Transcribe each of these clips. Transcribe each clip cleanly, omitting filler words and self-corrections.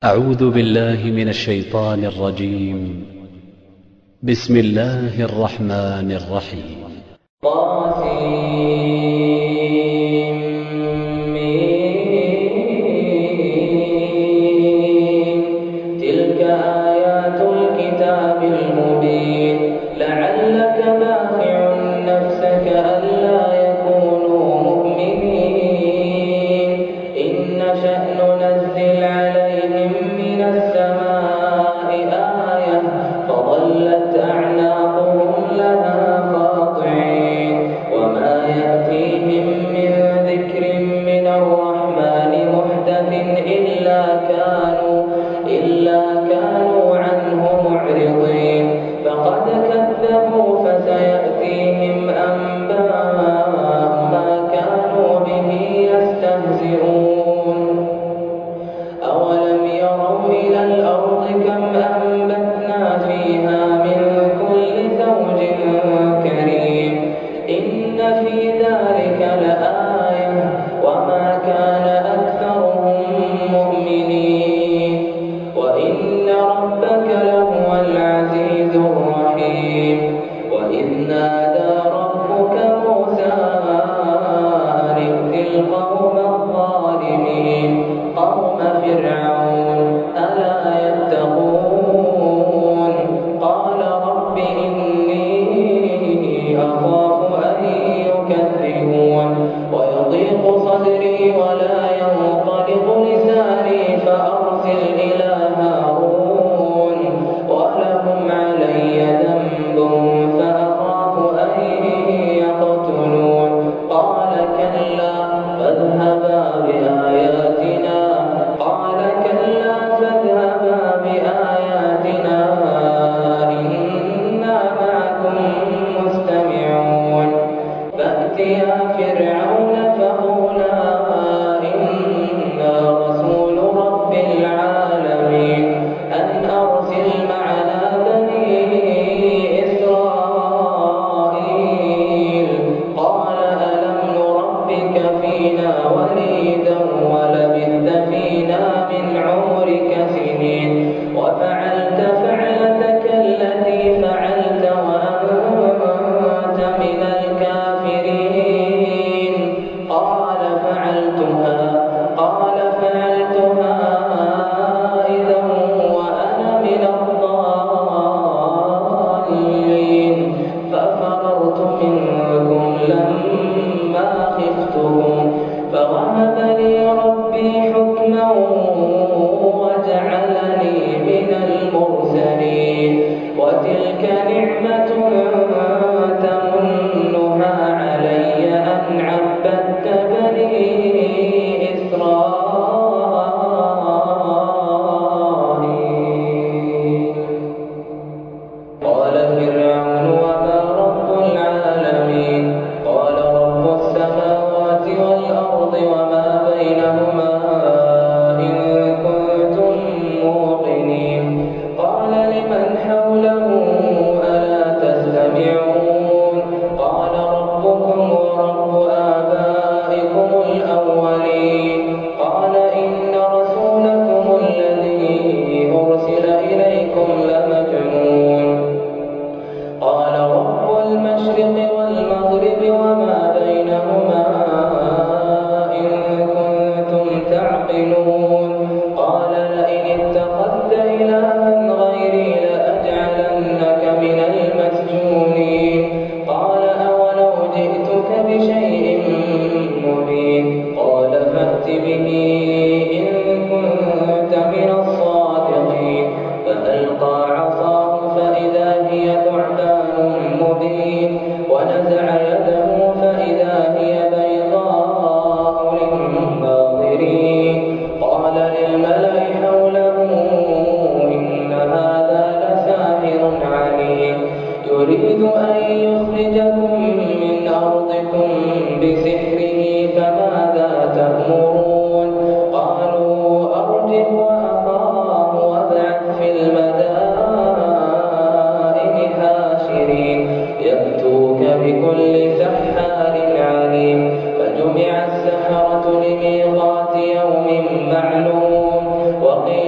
أعوذ بالله من الشيطان الرجيم. بسم الله الرحمن الرحيم. تلك آيات الكتاب المبين لعلك باخع نفسك ألا يكونوا مؤمنين إن نشأ ننزل عليهم من السماء آية فظلت أعناقهم لها خاضعين وما يأتيهم من ذكر من الرحمن محدث إلا كانوا عنه معرضين فقد كذبوا فسيأتيهم أنباء ما كانوا به يستهزئون أولم يروا إلى الأرض كم أنبتنا فيها من كل زوج كريم إن في ذلك لآية وما كان أكثرهم مؤمنين وإن ربك لهو العزيز الرحيم وإذ نادى ربك موسى أن ائت القوم الظالمين قوم فرعون ألا يتقون قال رب إني أخاف أن يكذبون ويضيق صدري ولا ينطلق لساني فأرسل إلى هارون ولهم علي ذنب فأخاف أن يقتلون قال كلا فاذهبا بآياتنا إنا معكم مستمعون فأتيا فرعون فقولا إنا رسول رب العالمين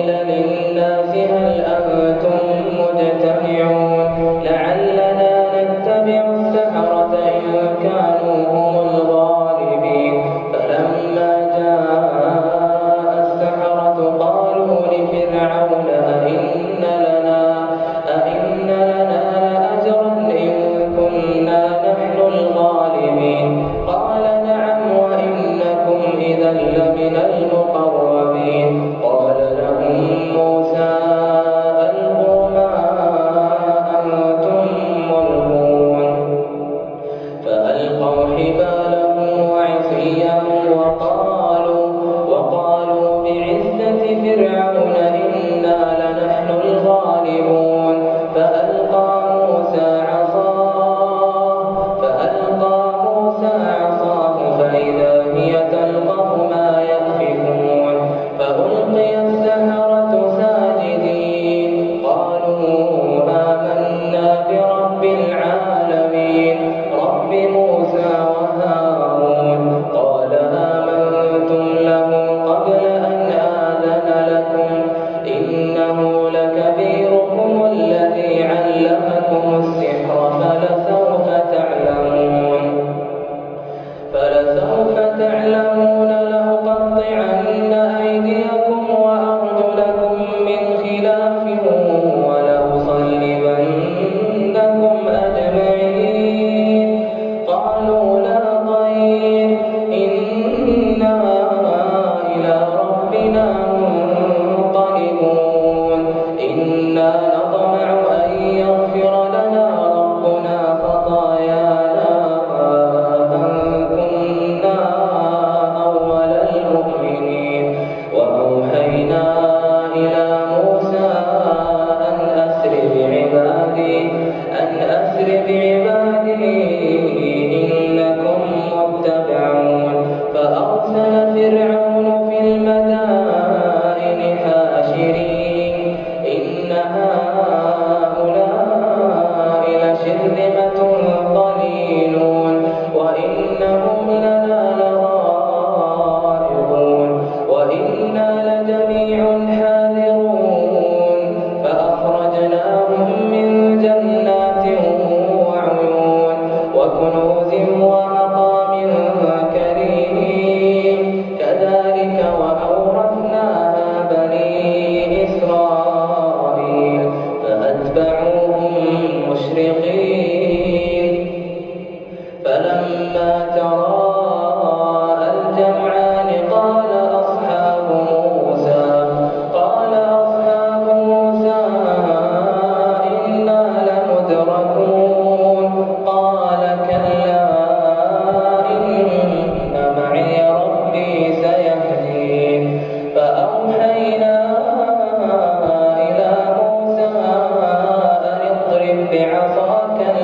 وقيل للناس هل أنتم مجتمعون لعلنا نتبع السحرة إن كانوا هم الغالبين فلما جاء السحرة قالوا لفرعون أئن لنا لأجرا إن كنا نحن الغالبين قال نعم وإنكم إذا لمن المقربين قال لهم موسى ألقوا ما أنتم ملقون فألقوا حبالهم وعصيهم وقالوا بعزة فرعون إنا لنحن الغالبون فألقى موسى عصاه فإذا هي تلقف ما يأفكون فألقي السحرة ساجدين قالوا آمنا برب العالمين رب موسى وهارون قال آمنتم له قبل أن آذن لكم إنه لكبيركم الذي علمكم السحر فلسوف تعلمون لأقطعن أيديكم وأرجلكم من خلاف ولأصلبنكم أجمعين قالوا لا ضير إنا إلى ربنا منقلبون إنا نطمع أن يغفر لنا ربنا خطايانا أن كنا أول المؤمنين وأوحينا إلى موسى أن أسر بعبادي إنكم متبعون فأرسل فرعون في المدائن حاشرين إن هؤلاء لشرذمة قليلون وإنهم لنا لغائظون وإنا لجميع حاذرون فأخرجناهم من جنات وعيون وكنوز ومقام كريم كذلك وأورثناها بني إسرائيل فأتبعوهم مشرقين فلما تراءى الجمعان قال أصحاب موسى إنا لمدركون قال كلا إن معي ربي سيهدين فأوحينا إلى موسى أن اضرب بعصاك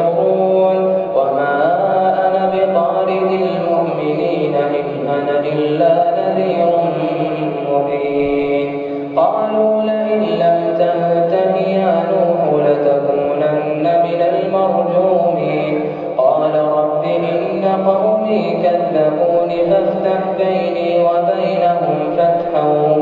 يحشرون وما أنا بطارد المؤمنين إن أنا إلا نذير مبين قالوا لئن لم تنته يا نوح لتكونن من المرجومين قال رب إن قومي كذبون فافتح بيني وبينهم فتحا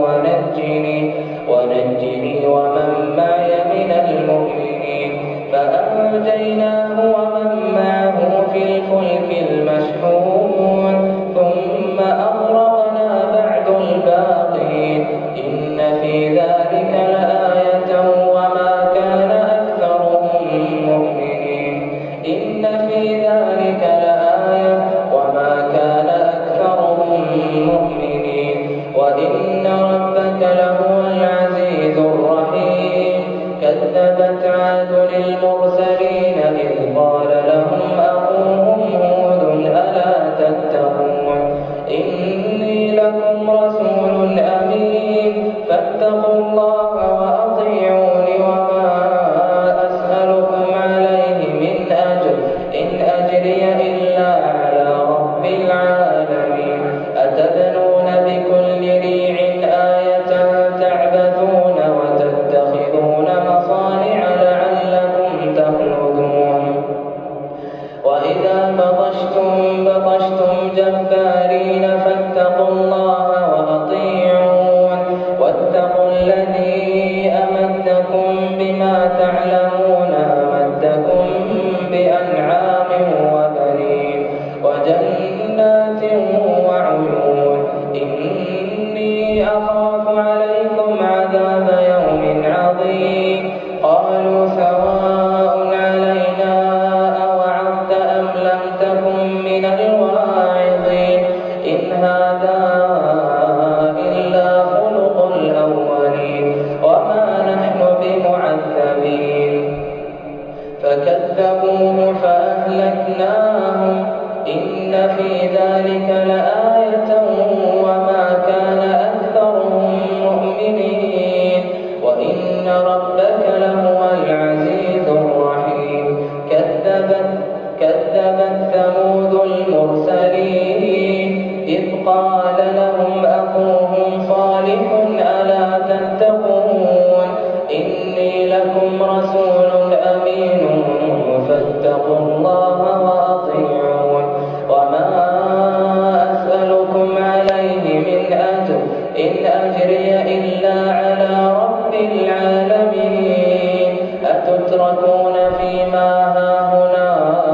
ونجني ومن معي من المؤمنين فأنجيناه ومن معه في الفلك المشحون ثم أغرقنا بعد الباقين إن في ذلك لآية وما كان أكثرهم مؤمنين إن في ذلك لآية وما كان أكثرهم مؤمنين وإن ربك لهو العزيز الرحيم كذبت عاد للمرسلين إذ قال لهم أخوهم هود ألا تتقون إني لكم رسول أمين فاتقوا الله وأطيعون وما أسألكم عليه من أجر إن أجري إلا على رب العالمين أتبنون بكل ريع آية تعبثون وتتخذون مصانع لعلكم تخلدون وإذا بطشتم جبارين فاتقوا الله وأطيعون واتقوا الذي أمدكم بما تعلمون أمدكم بأنعام وبنين وجنات وعيون إني أخاف عليكم عذاب يوم عظيم قالوا سواء علينا أوعظت أم لم تكن من الواعظين إن هذا إلا خلق الأولين وما نحن بمعذبين فكذبوه فأهلكناهم إن في ذلك لآية وما كان أكثرهم مؤمنين وإن ربك لهو العزيز الرحيم كذبت ثمود المرسلين إذ قال لهم أخوهم صالح ألا تتقون إني لكم رسول أمين فاتقوا الله وأطيعون وما أسألكم عليه من أجر إن أجري إلا على رب العالمين أتتركون فيما هاهنا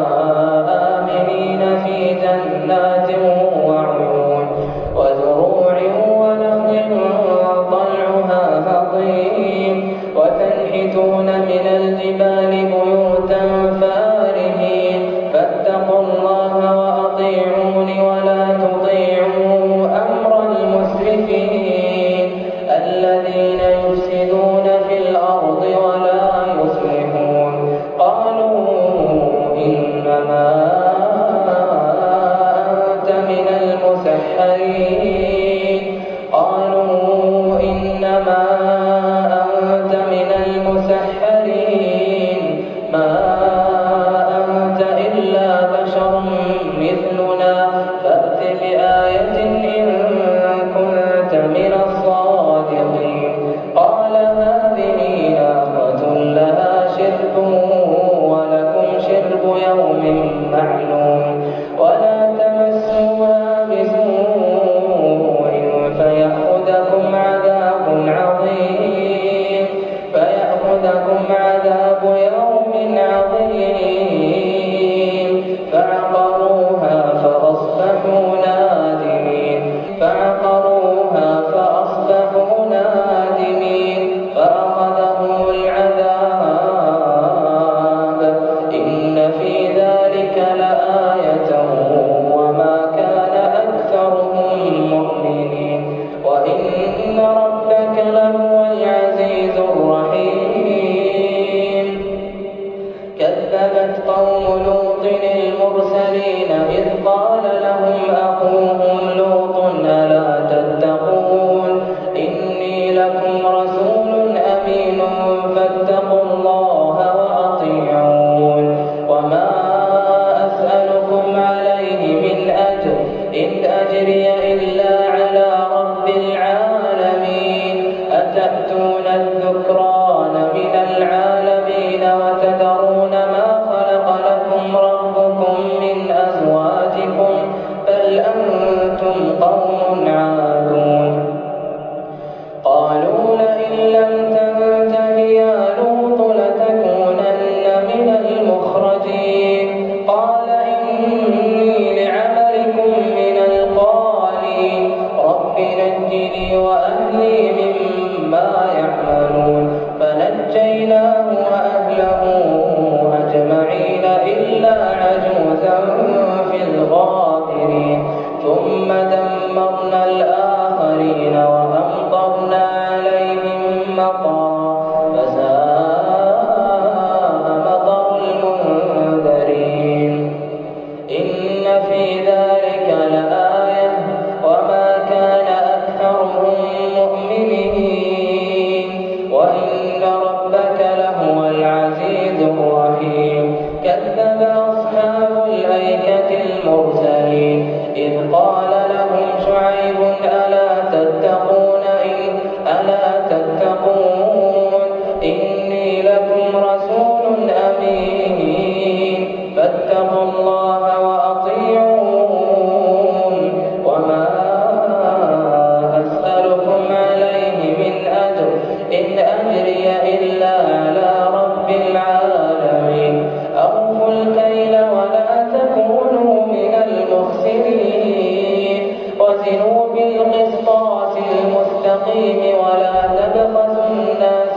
آمنين في جنات وعيون وزروع ونخل طلعها هضيم وتنحتون من الجبال بيوتا فارهين فاتقوا الله وأطيعون ولا تطيعوا أمر المسرفين الذين يفسدون في الأرض ولا يصلحون قالوا إنما أنت من المسحرين ما أنت إلا بشر مثلنا فأت بآية إن كنت من الصادقين قال هذه ناقة لها شرب ولكم شرب يوم معلوم ولا تمسوها بسوء فيأخذكم عذاب يوم عظيم فعقروها فأصبحوا نادمين فأخذهم العذاب إن في ذلك لآية وما كان أكثرهم مؤمنين وإن ربك لهو العزيز الرحيم كذبت قوم لوط المرسلين إذ قال لهم أخوهم لوط ألا تتقون إني لكم رسول أمين فاتقوا الله وأطيعون وما إلا عجوزا في الغابرين ثم دمرنا الآخرين وأمطرنا عليهم مطرا فساء مطر المنذرين إن في ذلك لآية وما كان أكثرهم مؤمنين وإن ربك لهو العزيز الرحيم كذب أصحاب الأيكة المرسلين إذ قال لهم شعيب ألا تتقون إني لكم رسول أمين فاتقوا الله وأطيعون وما أسألكم عليه من أجر إن أجري إلا على رب العالمين أوفوا الكيل ولا تكونوا من المخسرين وزنوا بالقسطاس المستقيم ولا تبخسوا الناس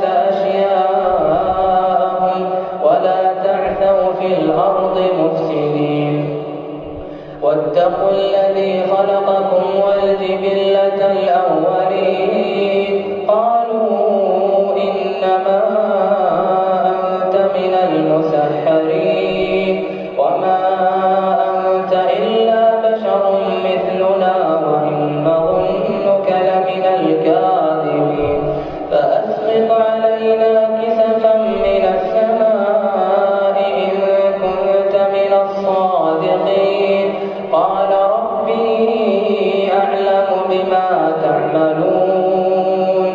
أشياءهم ولا تعثوا في الأرض مفسدين واتقوا الذي خلقكم والجبلة الأولين قالوا إنما أنت من المسحرين وما أنت إلا بشر مثلنا وإن نظنك لمن الكاذبين فأسقط علينا كسفا من السماء إن كنت من الصادقين قال ربي أعلم بما تعملون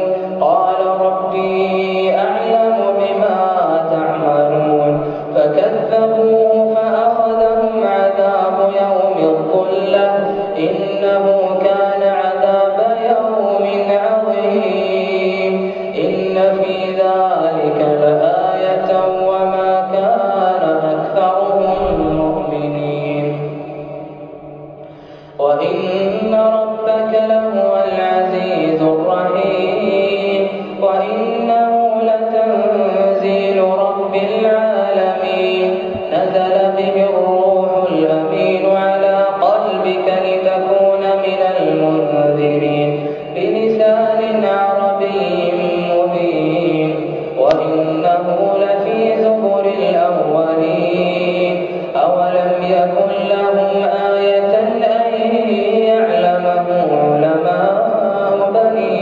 فكذبوه فأخذهم عذاب يوم الظلة إنه كان عذاب يوم عظيم إن في ذلك لآية وما كان أكثرهم مؤمنين وإن ربك لهو العزيز الرحيم وإنه لتنزيل رب العالمين نزل به الروح الأمين على قلبك لتكون من المنذرين بلسان عربي مبين وإنه لفي زبر الأولين أولم يكن لهم آية أن يعلمه علماء بني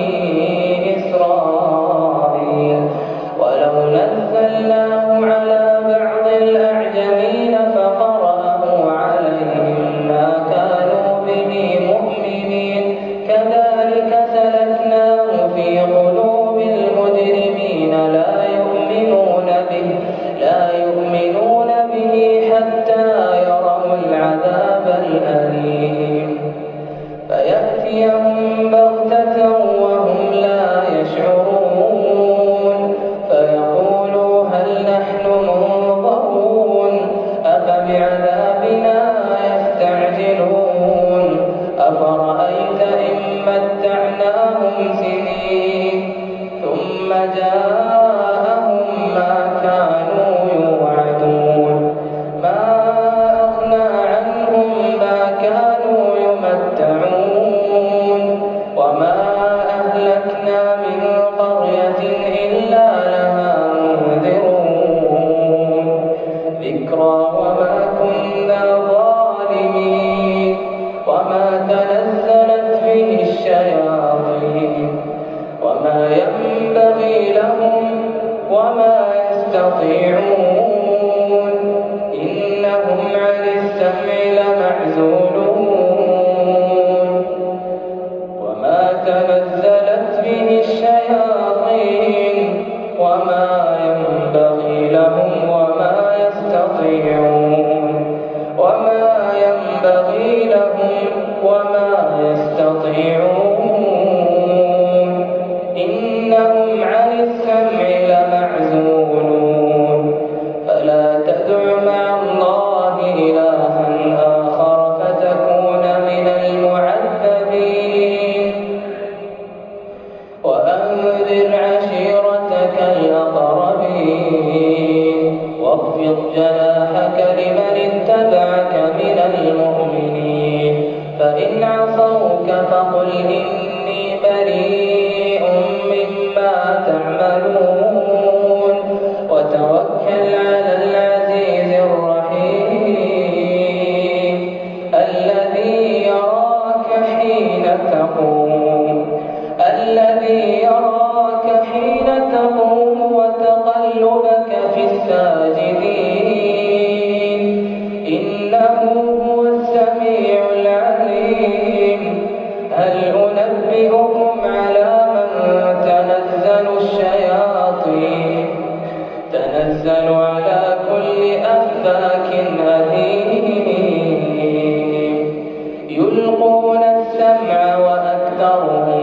إسرائيل ولو نزلناه على بعض الأعجمين فقرأه عليهم ما كانوا به مؤمنين كذلك سلكناه في قلوب المجرمين لا يؤمنون به حتى يروا العذاب الأليم فيأتيهم بغتة وهم لا يشعرون فيقولوا هل نحن منظرون أفبعذابنا يستعجلون أفرأيت إن متعناهم سنين ثم جاءهم ما كانوا يوعدون ما أغنى عنهم ما كانوا يمتعون وما أهلكنا من قرية إلا لها منذرون ذكرى وما كنا ظالمين وما تنزلت به الشياطين وما ينبغي لهم وما يستطيعون إنهم عن السمع لمعزولون وما تنزلت به الشياطين وما ينبغي لهم وما يستطيعون وما ينبغي لهم وما يستطيعون إنهم عن السمع لمعزولون فلا تدع مع الله إلها آخر إنه هو السميع العليم. هل أنبئكم على من تنزل الشياطين؟ تنزل على كل أفاك أثيم يلقون السمع وأكثرهم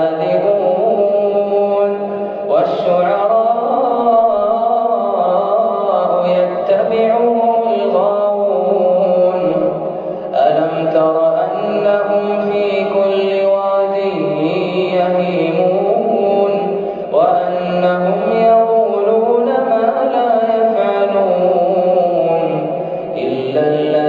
كاذبون والشعراء يتبعهم الغاوون. ألم تر أنهم في كل واد يهيمون وأنهم يقولون ما لا يفعلون إلا